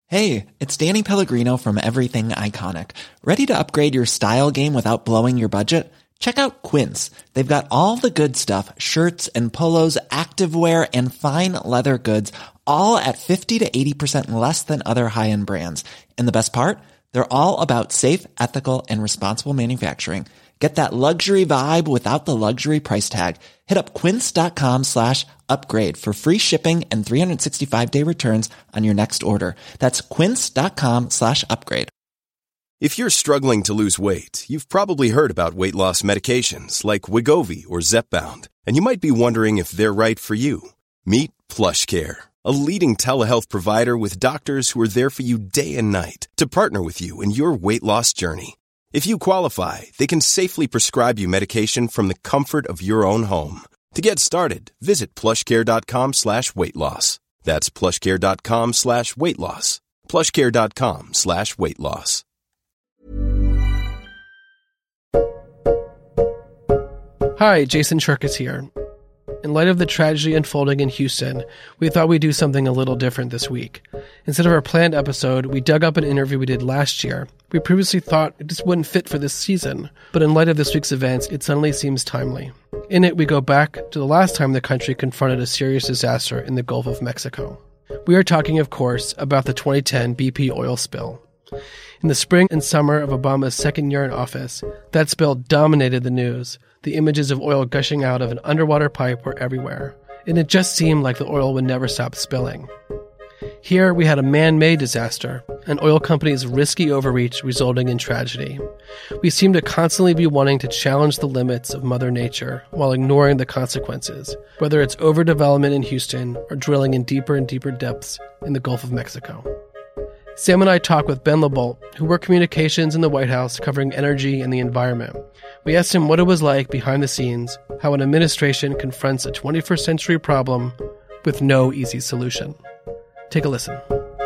Hey, it's Danny Pellegrino from Everything Iconic. Ready to upgrade your style game without blowing your budget? Check out Quince. They've got all the good stuff, shirts and polos, activewear, and fine leather goods, all at 50 to 80% less than other high-end brands. And the best part? They're all about safe, ethical, and responsible manufacturing. Get that luxury vibe without the luxury price tag. Hit up quince.com/upgrade for free shipping and 365-day returns on your next order. That's quince.com/upgrade. If you're struggling to lose weight, you've probably heard about weight loss medications like Wegovy or Zepbound, and you might be wondering if they're right for you. Meet PlushCare, a leading telehealth provider with doctors who are there for you day and night to partner with you in your weight loss journey. If you qualify, they can safely prescribe you medication from the comfort of your own home. To get started, visit plushcare.com/weight loss. That's plushcare.com/weight loss. plushcare.com/weight loss. Hi, Jason Cherkis here. In light of the tragedy unfolding in Houston, we thought we'd do something a little different this week. Instead of our planned episode, we dug up an interview we did last year. We previously thought it just wouldn't fit for this season, but in light of this week's events, it suddenly seems timely. In it, we go back to the last time the country confronted a serious disaster in the Gulf of Mexico. We are talking, of course, about the 2010 BP oil spill. In the spring and summer of Obama's second year in office, that spill dominated the news. The images of oil gushing out of an underwater pipe were everywhere, and it just seemed like the oil would never stop spilling. Here we had a man-made disaster, an oil company's risky overreach resulting in tragedy. We seem to constantly be wanting to challenge the limits of Mother Nature while ignoring the consequences, whether it's overdevelopment in Houston or drilling in deeper and deeper depths in the Gulf of Mexico. Sam and I talked with Ben LaBolt, who worked communications in the White House covering energy and the environment. We asked him what it was like behind the scenes, how an administration confronts a 21st century problem with no easy solution. Take a listen.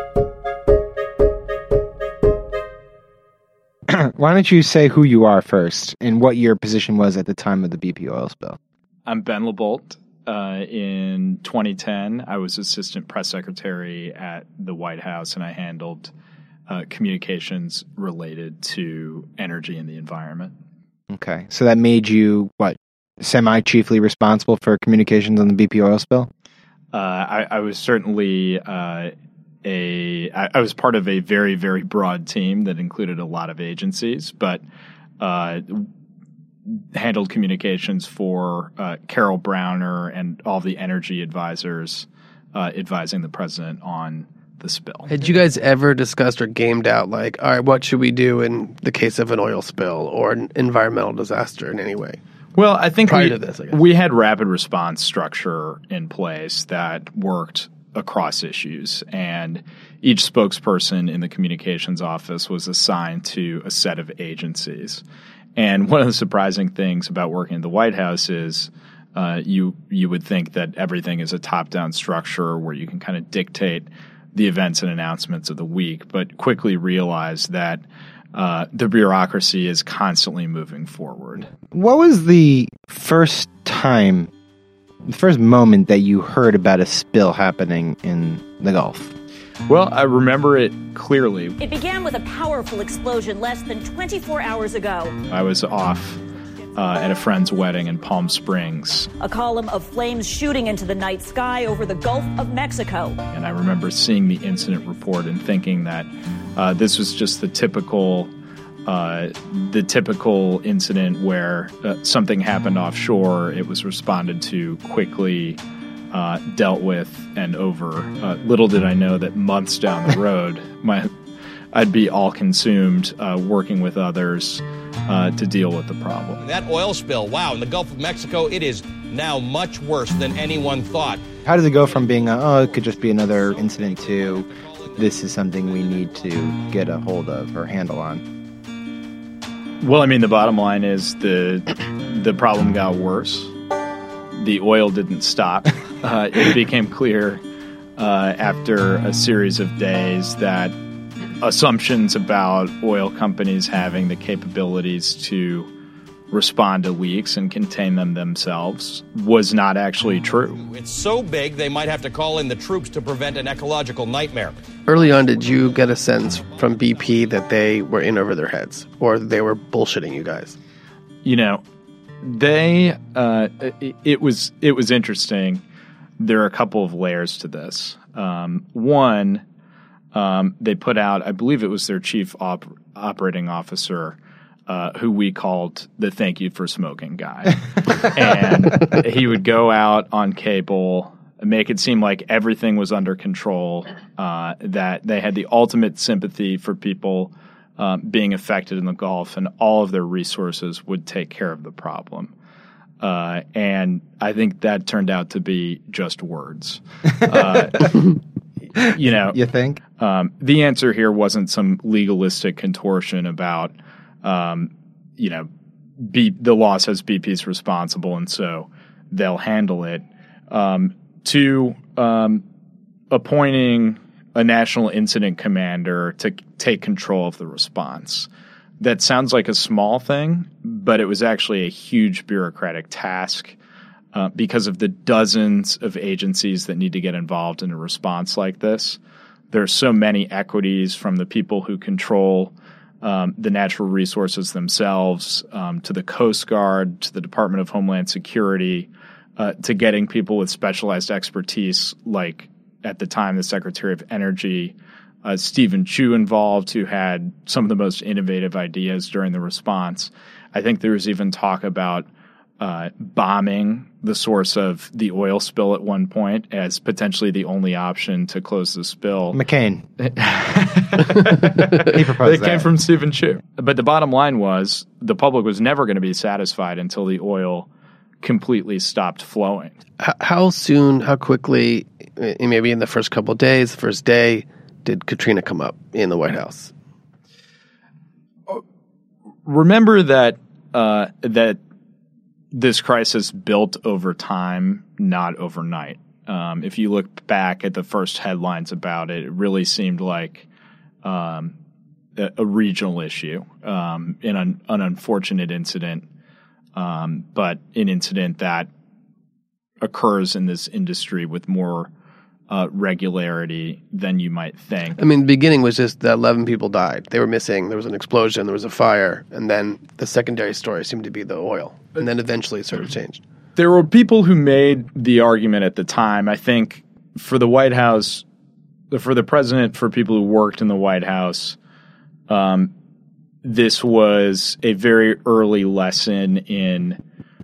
Why don't you say who you are first and what your position was at the time of the BP oil spill? I'm Ben LaBolt. In 2010, I was assistant press secretary at the White House, and I handled communications related to energy and the environment. Okay. So that made you, semi-chiefly responsible for communications on the BP oil spill? I was certainly I was part of a very, very broad team that included a lot of agencies, but handled communications for Carol Browner and all the energy advisors advising the president on the spill. Had you guys ever discussed or gamed out, all right, what should we do in the case of an oil spill or an environmental disaster in any way? Well, I think prior to this, I guess. We had rapid response structure in place that worked across issues, and each spokesperson in the communications office was assigned to a set of agencies. And one of the surprising things about working at the White House is you would think that everything is a top-down structure where you can kind of dictate the events and announcements of the week, but quickly realize that the bureaucracy is constantly moving forward. What was the first moment that you heard about a spill happening in the Gulf? Well, I remember it clearly. It began with a powerful explosion less than 24 hours ago. I was off at a friend's wedding in Palm Springs. A column of flames shooting into the night sky over the Gulf of Mexico. And I remember seeing the incident report and thinking that this was just the typical incident where something happened offshore. It was responded to quickly, dealt with, and over. Little did I know that months down the road, I'd be all consumed working with others to deal with the problem. That oil spill, wow, in the Gulf of Mexico, it is now much worse than anyone thought. How does it go from being, it could just be another incident to this is something we need to get a hold of or handle on? Well, I mean, the bottom line is the problem got worse. The oil didn't stop. It became clear after a series of days that assumptions about oil companies having the capabilities to respond to leaks and contain them themselves was not actually true. It's so big they might have to call in the troops to prevent an ecological nightmare. Early on, did you get a sense from BP that they were in over their heads or they were bullshitting you guys? You know, it was interesting. There are a couple of layers to this. One, they put out, I believe it was their chief operating officer, who we called the thank you for smoking guy. And he would go out on cable, make it seem like everything was under control, that they had the ultimate sympathy for people being affected in the Gulf, and all of their resources would take care of the problem. And I think that turned out to be just words. You think? The answer here wasn't some legalistic contortion about, the law says BP's responsible and so they'll handle it, to appointing a national incident commander to take control of the response. That sounds like a small thing, but it was actually a huge bureaucratic task because of the dozens of agencies that need to get involved in a response like this. There are so many equities, from the people who control the natural resources themselves, to the Coast Guard, to the Department of Homeland Security, to getting people with specialized expertise, like at the time the Secretary of Energy, Stephen Chu, involved, who had some of the most innovative ideas during the response. I think there was even talk about bombing the source of the oil spill at one point as potentially the only option to close the spill. McCain. He proposed that. It came from Stephen Chu. But the bottom line was the public was never going to be satisfied until the oil completely stopped flowing. How soon, how quickly, maybe in the first couple of days, the first day, did Katrina come up in the White House? Remember that this crisis built over time, not overnight. If you look back at the first headlines about it, it really seemed like a regional issue, an unfortunate incident, but an incident that occurs in this industry with more regularity than you might think. I mean, the beginning was just that 11 people died. They were missing. There was an explosion. There was a fire. And then the secondary story seemed to be the oil. And then eventually it sort of changed. There were people who made the argument at the time. I think for the White House, for the president, for people who worked in the White House, this was a very early lesson in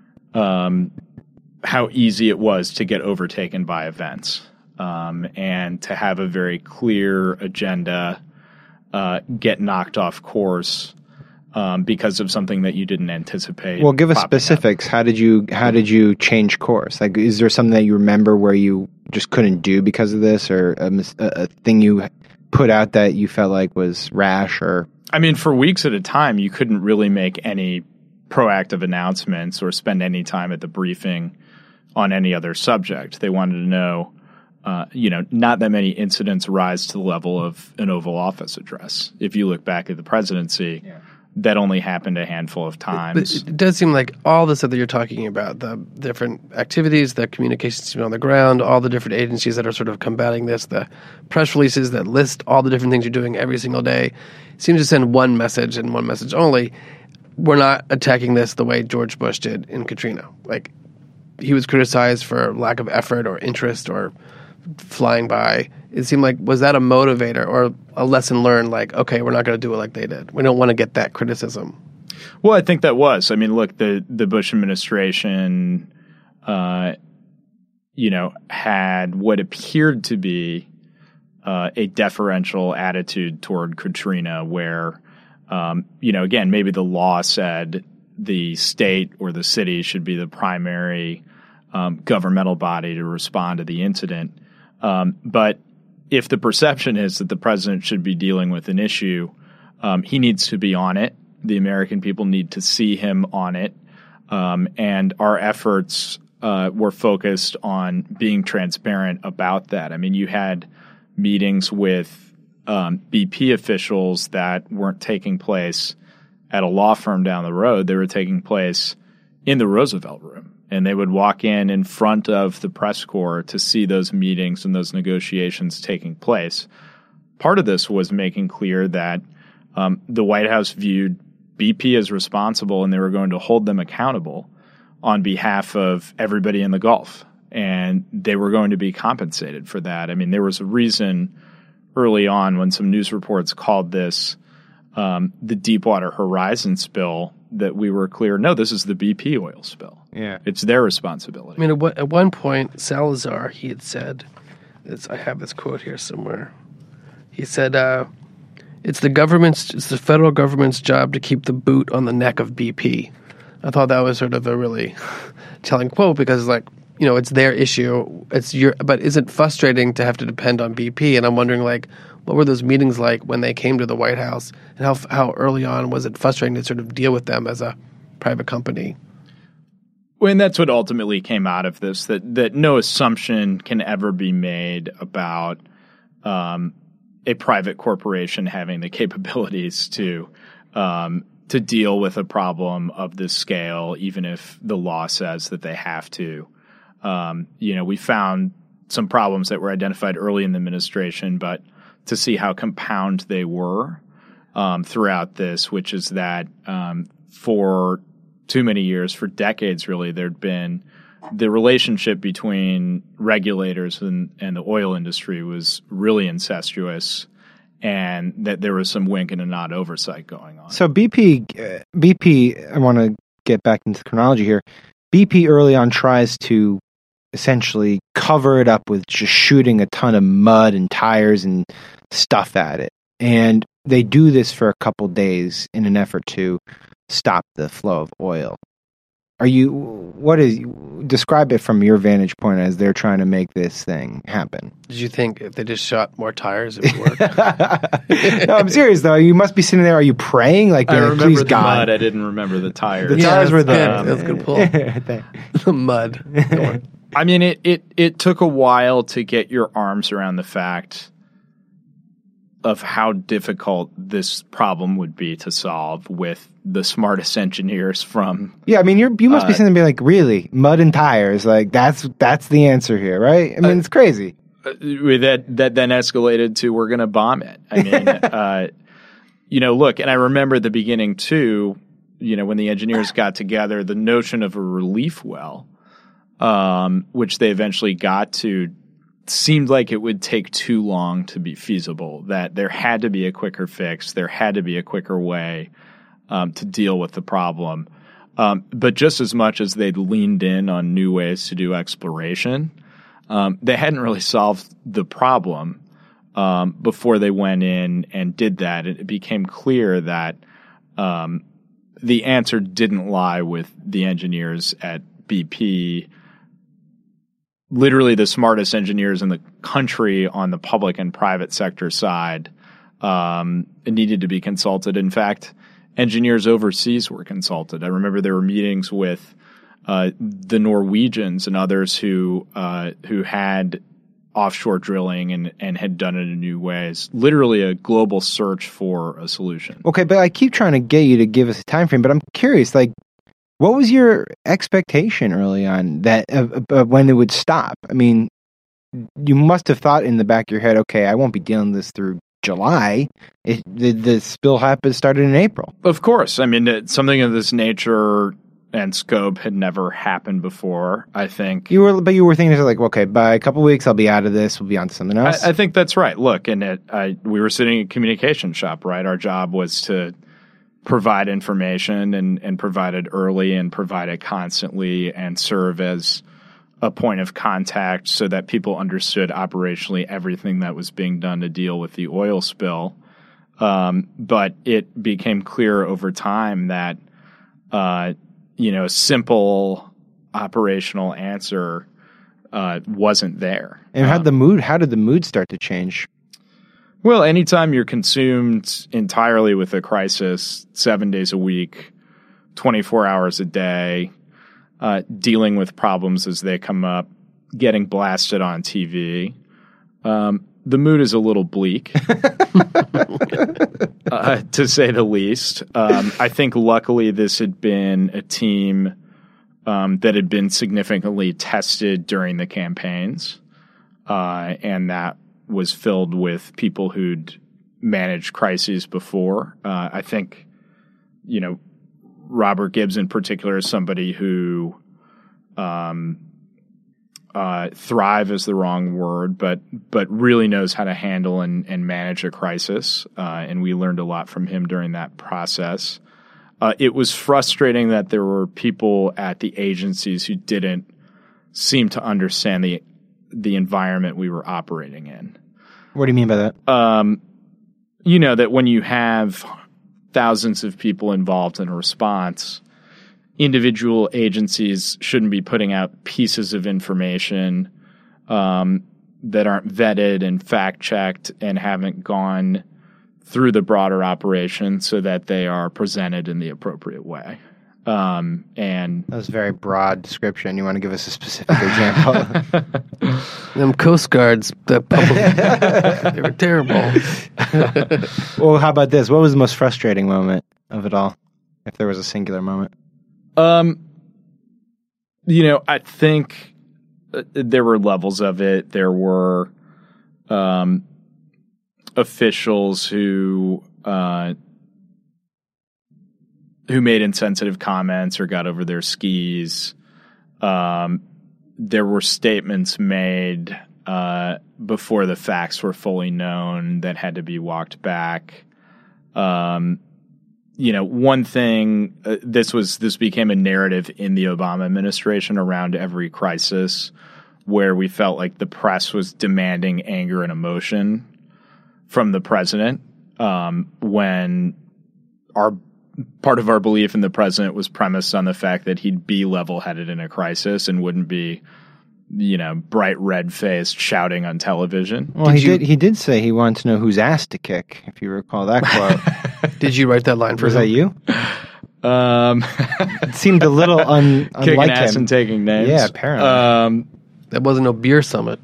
how easy it was to get overtaken by events. And to have a very clear agenda, get knocked off course because of something that you didn't anticipate. Well, give us specifics. How did you change course? Like, is there something that you remember where you just couldn't do because of this, or a thing you put out that you felt like was rash? Or I mean, for weeks at a time, you couldn't really make any proactive announcements or spend any time at the briefing on any other subject. They wanted to know. Not that many incidents rise to the level of an Oval Office address. If you look back at the presidency, that only happened a handful of times. But it does seem like all the stuff that you're talking about, the different activities, the communications team on the ground, all the different agencies that are sort of combating this, the press releases that list all the different things you're doing every single day, seems to send one message and one message only. We're not attacking this the way George Bush did in Katrina. Like, he was criticized for lack of effort or interest or flying by. It seemed like, was that a motivator or a lesson learned, like, okay, we're not going to do it like they did? We don't want to get that criticism. Well, I think that was. I mean, look, the Bush administration, had what appeared to be a deferential attitude toward Katrina where, again, maybe the law said the state or the city should be the primary governmental body to respond to the incident. But if the perception is that the president should be dealing with an issue, he needs to be on it. The American people need to see him on it. And our efforts were focused on being transparent about that. I mean, you had meetings with BP officials that weren't taking place at a law firm down the road. They were taking place in the Roosevelt Room, and they would walk in front of the press corps to see those meetings and those negotiations taking place. Part of this was making clear that the White House viewed BP as responsible, and they were going to hold them accountable on behalf of everybody in the Gulf, and they were going to be compensated for that. I mean, there was a reason early on when some news reports called this the Deepwater Horizon spill that we were clear, no, this is the BP oil spill. Yeah. It's their responsibility. I mean, at one point, Salazar, he had said, I have this quote here somewhere. He said, it's the federal government's job to keep the boot on the neck of BP. I thought that was sort of a really telling quote because, like, you know, it's their issue. But is it frustrating to have to depend on BP? And I'm wondering, like, what were those meetings like when they came to the White House, and how early on was it frustrating to sort of deal with them as a private company? Well, and that's what ultimately came out of this, that no assumption can ever be made about a private corporation having the capabilities to deal with a problem of this scale, even if the law says that they have to. We found some problems that were identified early in the administration, but to see how compound they were throughout this, which is that for too many years, for decades really, there'd been the relationship between regulators and the oil industry was really incestuous, and that there was some wink and a nod oversight going on. So BP, I want to get back into the chronology here. BP early on tries to essentially cover it up with just shooting a ton of mud and tires and stuff at it. And they do this for a couple days in an effort to stop the flow of oil. Describe it from your vantage point as they're trying to make this thing happen. Did you think if they just shot more tires, it would work? No, I'm serious though. You must be sitting there. Are you praying? Like, I remember please the God. mud. I didn't remember the tires. The tires were there. That's a good pull. The mud. I mean, it took a while to get your arms around the fact of how difficult this problem would be to solve with the smartest engineers from. Yeah, I mean, you must be sitting there and be like, really, mud and tires, like that's the answer here, right? I mean, it's crazy. That then escalated to we're going to bomb it. I mean, look, and I remember at the beginning too, when the engineers got together, the notion of a relief well, which they eventually got to, seemed like it would take too long to be feasible, that there had to be a quicker fix, there had to be a quicker way to deal with the problem. But just as much as they'd leaned in on new ways to do exploration, they hadn't really solved the problem before they went in and did that. It became clear that the answer didn't lie with the engineers at BP. Literally the smartest engineers in the country on the public and private sector side needed to be consulted. In fact, engineers overseas were consulted. I remember there were meetings with the Norwegians and others who had offshore drilling and had done it in new ways. Literally a global search for a solution. Okay, but I keep trying to get you to give us a time frame, but I'm curious, like, what was your expectation early on that when it would stop? I mean, you must have thought in the back of your head, okay, I won't be dealing this through July. The spill started in April. Of course. I mean, something of this nature and scope had never happened before, I think. You were thinking, like, okay, by a couple of weeks, I'll be out of this. We'll be on to something else. I think that's right. Look, and we were sitting in a communication shop, right? Our job was to provide information and provide it early and provide it constantly and serve as a point of contact so that people understood operationally everything that was being done to deal with the oil spill. But it became clear over time that, a simple operational answer wasn't there. And how did the mood start to change? Well, anytime you're consumed entirely with a crisis, 7 days a week, 24 hours a day, dealing with problems as they come up, getting blasted on TV, the mood is a little bleak. to say the least. I think luckily this had been a team that had been significantly tested during the campaigns, and that was filled with people who'd managed crises before. I think, Robert Gibbs in particular is somebody who thrive is the wrong word, but really knows how to handle and manage a crisis. And we learned a lot from him during that process. It was frustrating that there were people at the agencies who didn't seem to understand the environment we were operating in. What do you mean by that? That when you have thousands of people involved in a response, individual agencies shouldn't be putting out pieces of information that aren't vetted and fact-checked and haven't gone through the broader operation so that they are presented in the appropriate way. And that was a very broad description. You want to give us a specific example? Them Coast Guards, they were terrible. Well, how about this? What was the most frustrating moment of it all, if there was a singular moment? I think there were levels of it. There were officials who made insensitive comments or got over their skis. There were statements made before the facts were fully known that had to be walked back. One thing, this became a narrative in the Obama administration around every crisis where we felt like the press was demanding anger and emotion from the president, when part of our belief in the president was premised on the fact that he'd be level-headed in a crisis and wouldn't be, bright red-faced shouting on television. Well, he did say he wanted to know whose ass to kick, if you recall that quote. Did you write that line for him? Was that you? It seemed a little unlike kicking ass him. And taking names. Yeah, apparently. That wasn't no beer summit.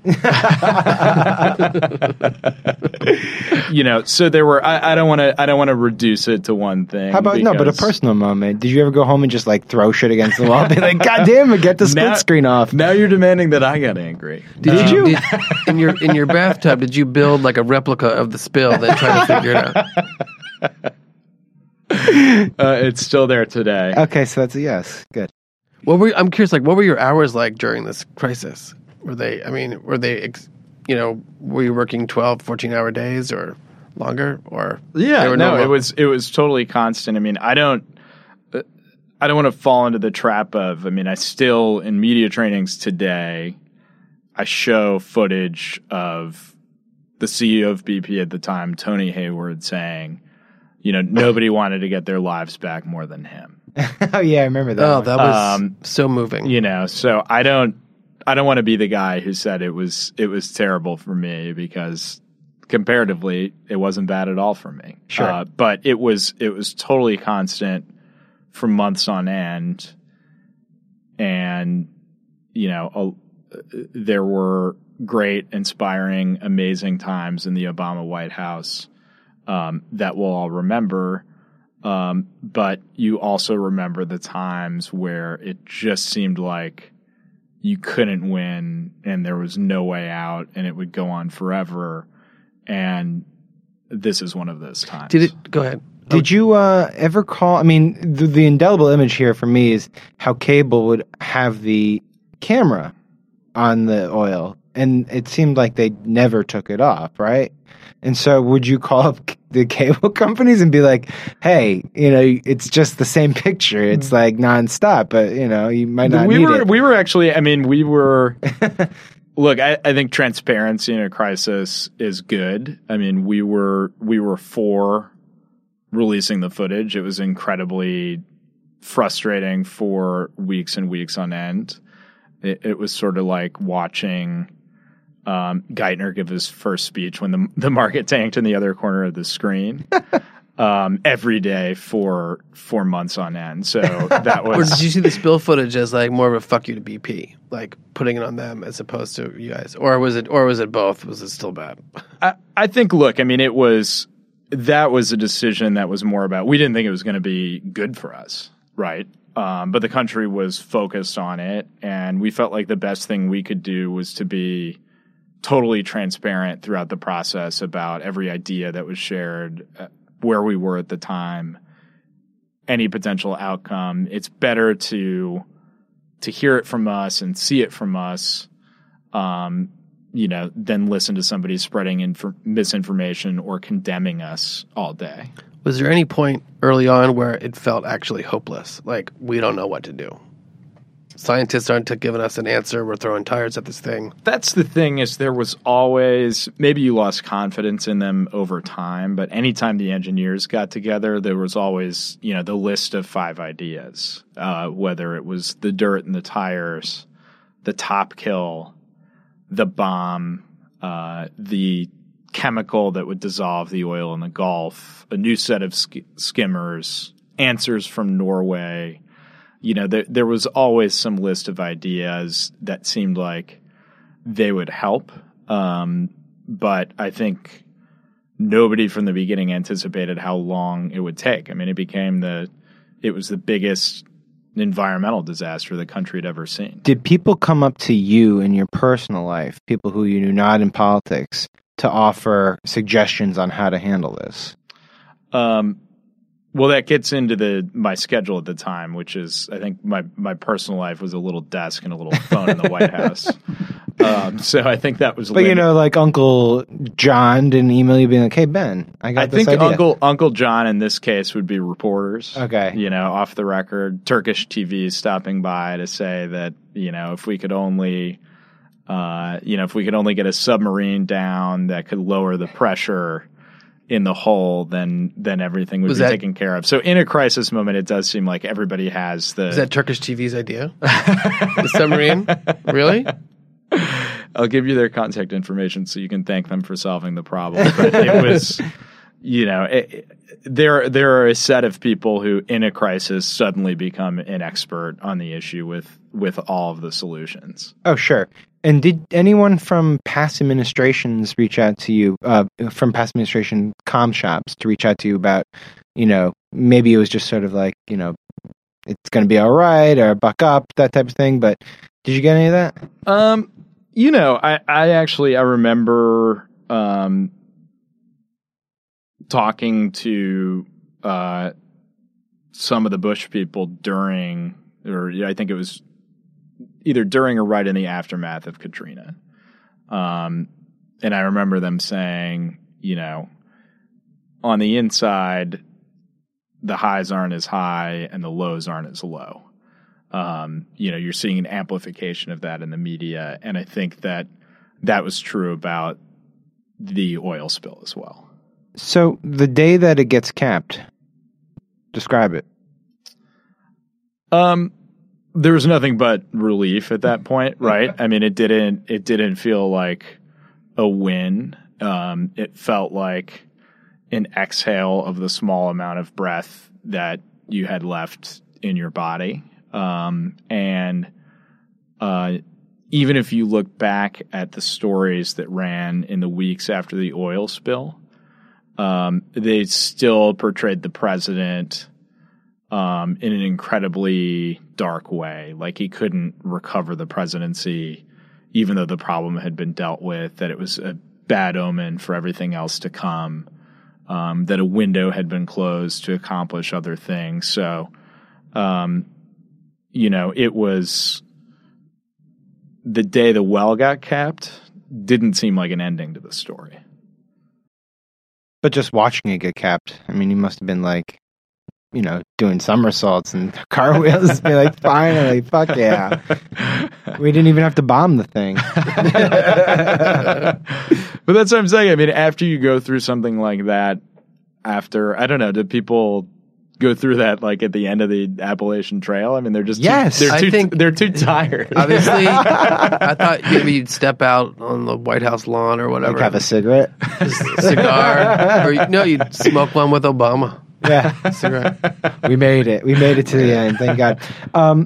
So there were. I don't want to reduce it to one thing. How about but a personal moment? Did you ever go home and just throw shit against the wall and be like, "God damn it, get the split screen off"? Now you're demanding that I get angry. Did you in your bathtub? Did you build a replica of the spill, then try to figure it out? It's still there today. Okay, so that's a yes. Good. I'm curious, what were your hours like during this crisis? Were you working 12, 14-hour days or longer? Or it was totally constant. I mean, I don't want to fall into the trap of, I still, in media trainings today, I show footage of the CEO of BP at the time, Tony Hayward, saying, nobody wanted to get their lives back more than him. Oh yeah, I remember that. Oh, that was so moving. So I don't want to be the guy who said it was terrible for me, because comparatively it wasn't bad at all for me. Sure. But it was totally constant for months on end. And there were great, inspiring, amazing times in the Obama White House that we'll all remember. But you also remember the times where it just seemed like you couldn't win and there was no way out and it would go on forever. And this is one of those times. Go ahead. Did you ever call? The indelible image here for me is how cable would have the camera on the oil, and it seemed like they never took it off, right? And so would you call up the cable companies and be like, hey, it's just the same picture. It's nonstop, but you might not need it. We were actually, look, I think transparency in a crisis is good. We were for releasing the footage. It was incredibly frustrating for weeks and weeks on end. It was sort of like watching Geithner give his first speech when the market tanked in the other corner of the screen every day for 4 months on end. So that was. Or did you see the spill footage as more of a fuck you to BP, putting it on them as opposed to you guys, or was it both? Was it still bad? I think. Look, it was that was a decision that was more about, we didn't think it was going to be good for us, right? But the country was focused on it, and we felt like the best thing we could do was to be totally transparent throughout the process about every idea that was shared, where we were at the time, any potential outcome. It's better to hear it from us and see it from us, than listen to somebody spreading misinformation or condemning us all day. Was there any point early on where it felt actually hopeless? Like, we don't know what to do. Scientists aren't giving us an answer. We're throwing tires at this thing. That's the thing, is there was always, maybe you lost confidence in them over time, but anytime the engineers got together, there was always, the list of 5 ideas, whether it was the dirt in the tires, the top kill, the bomb, the chemical that would dissolve the oil in the Gulf, a new set of skimmers, answers from Norway. There was always some list of ideas that seemed like they would help. But I think nobody from the beginning anticipated how long it would take. I mean, it was the biggest environmental disaster the country had ever seen. Did people come up to you in your personal life, people who you knew not in politics, to offer suggestions on how to handle this? Well, that gets into my schedule at the time, which is, I think my personal life was a little desk and a little phone in the White House. So I think that was. But like Uncle John didn't email you being like, "Hey Ben, I got this idea." I think Uncle John in this case would be reporters. Okay, off the record, Turkish TV stopping by to say that if we could only, get a submarine down that could lower the pressure in the hull, then everything would be taken care of. So in a crisis moment, it does seem like everybody has the... Is that Turkish TV's idea? The submarine? Really? I'll give you their contact information so you can thank them for solving the problem. But it was, there are a set of people who in a crisis suddenly become an expert on the issue with all of the solutions. Oh, sure. And did anyone from past administrations reach out to you, from past administration comm shops to reach out to you about, maybe it was just sort of like, it's going to be all right or buck up, that type of thing. But did you get any of that? I remember talking to some of the Bush people during, or I think it was either during or right in the aftermath of Katrina. And I remember them saying, on the inside, the highs aren't as high and the lows aren't as low. You're seeing an amplification of that in the media. And I think that was true about the oil spill as well. So the day that it gets capped, describe it. There was nothing but relief at that point, right? I mean, it didn't feel like a win. It felt like an exhale of the small amount of breath that you had left in your body. And even if you look back at the stories that ran in the weeks after the oil spill, they still portrayed the president in an incredibly dark way. Like he couldn't recover the presidency, even though the problem had been dealt with, that it was a bad omen for everything else to come, that a window had been closed to accomplish other things. So, it was the day the well got capped didn't seem like an ending to the story. But just watching it get capped, I mean, you must have been like, doing somersaults and cartwheels and be like, finally, fuck yeah. We didn't even have to bomb the thing. But that's what I'm saying. I mean, after you go through something like that, I don't know, do people go through that like at the end of the Appalachian Trail? I mean, they're just they're too tired. Obviously, I thought maybe you'd step out on the White House lawn or whatever. Like have a cigarette? Cigar. Or you'd smoke one with Obama. Yeah. Cigarette. We made it to the end, thank God.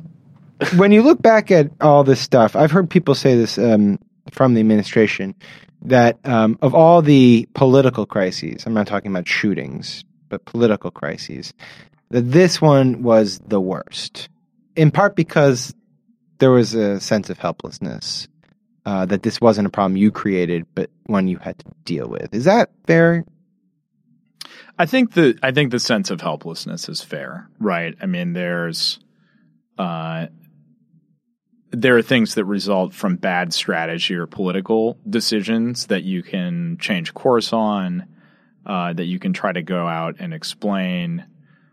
When you look back at all this stuff, I've heard people say this from the administration, that of all the political crises, I'm not talking about shootings, but political crises, that this one was the worst, in part because there was a sense of helplessness, that this wasn't a problem you created, but one you had to deal with. Is that fair? I think the sense of helplessness is fair, right? I mean, there are things that result from bad strategy or political decisions that you can change course on, that you can try to go out and explain.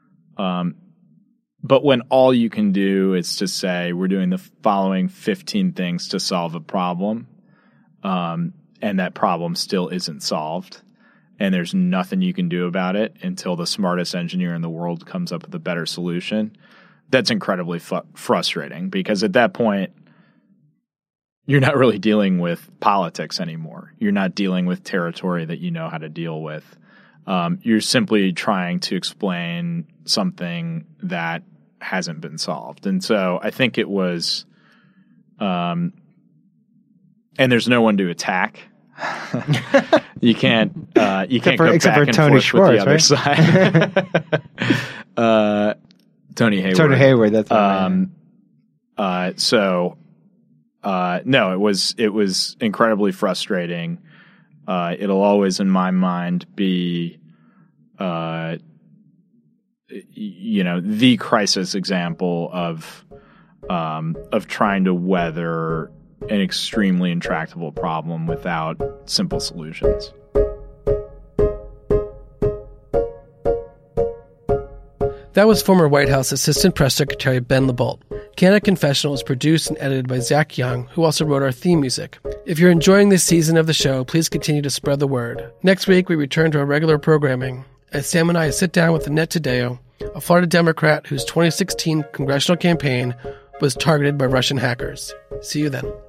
But when all you can do is to say, we're doing the following 15 things to solve a problem, and that problem still isn't solved, and there's nothing you can do about it until the smartest engineer in the world comes up with a better solution, that's incredibly frustrating, because at that point, you're not really dealing with politics anymore. You're not dealing with territory that you know how to deal with. You're simply trying to explain something that hasn't been solved. And so I think it was, and there's no one to attack. You can't go back and Tony forth Schwartz, with the other side. Tony Hayward. Tony Hayward, that's no, it was incredibly frustrating. It'll always, in my mind, be, the crisis example of trying to weather an extremely intractable problem without simple solutions. That was former White House Assistant Press Secretary Ben LeBolt. Candid Confessional is produced and edited by Zach Young, who also wrote our theme music. If you're enjoying this season of the show, please continue to spread the word. Next week, we return to our regular programming as Sam and I sit down with Annette Taddeo, a Florida Democrat whose 2016 congressional campaign was targeted by Russian hackers. See you then.